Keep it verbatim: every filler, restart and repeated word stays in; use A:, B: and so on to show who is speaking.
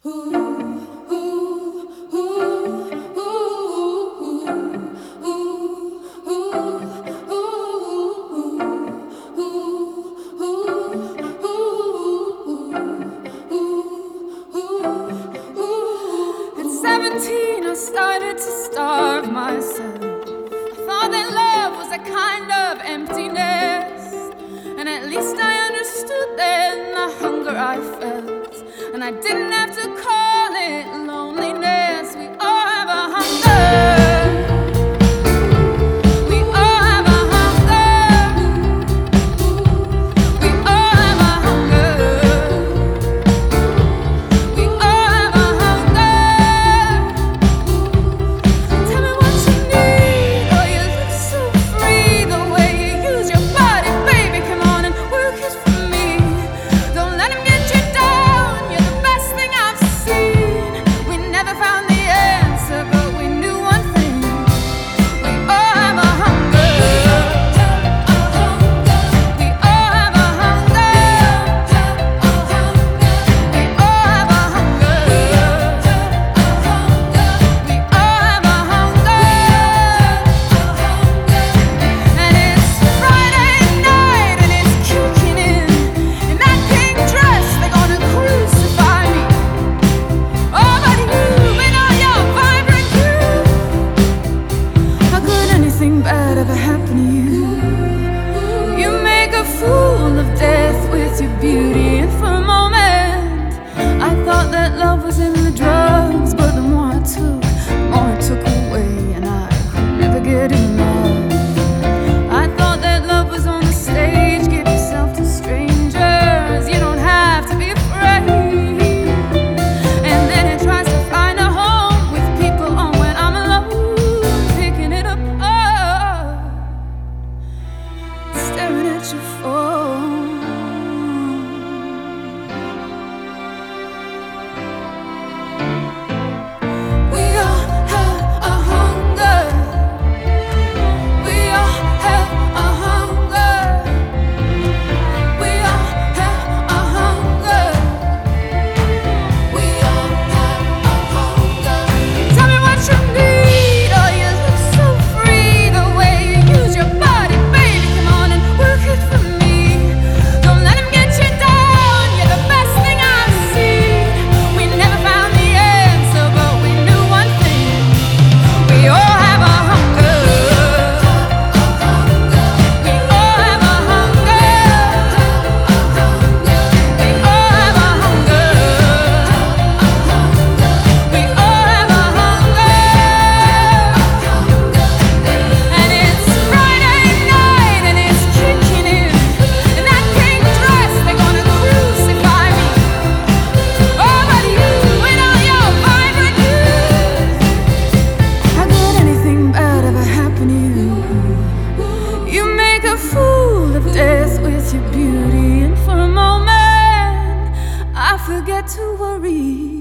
A: seventeen, I started to starve myself. I thought that love was a kind of emptiness, and at least I understood then the hunger I felt, and I didn't have to call it loneliness. We all have a hunger. Bad ever happen to you? You make a fool of death with your beauty, and for a moment I thought that love was in the drugs, but the more I took, the more it took away, and I could never get enough. I thought that love was on the stage. Give yourself to strangers, you don't have to be afraid. And then it tries to find a home with people on when I'm alone, picking it up, staring at your phone. We all have a hunger. We all have a hunger. We all have a hunger. We all have a hunger. Tell me what you need. Oh, you look so free, the way you use your body, baby. Come on and work it for me. Don't let him get you down. You're the best thing I've seen. We never found the answer, but we knew one thing. We all have a hunger. We all have a hunger. We all have a hunger. We all have a hunger. And it's Friday night and it's kicking in. In that pink dress, they're gonna crucify me. Oh, but you and all your vibrant youth. How could anything bad ever happen to you? You make a fool of death with your beauty, and for a moment I forget to worry.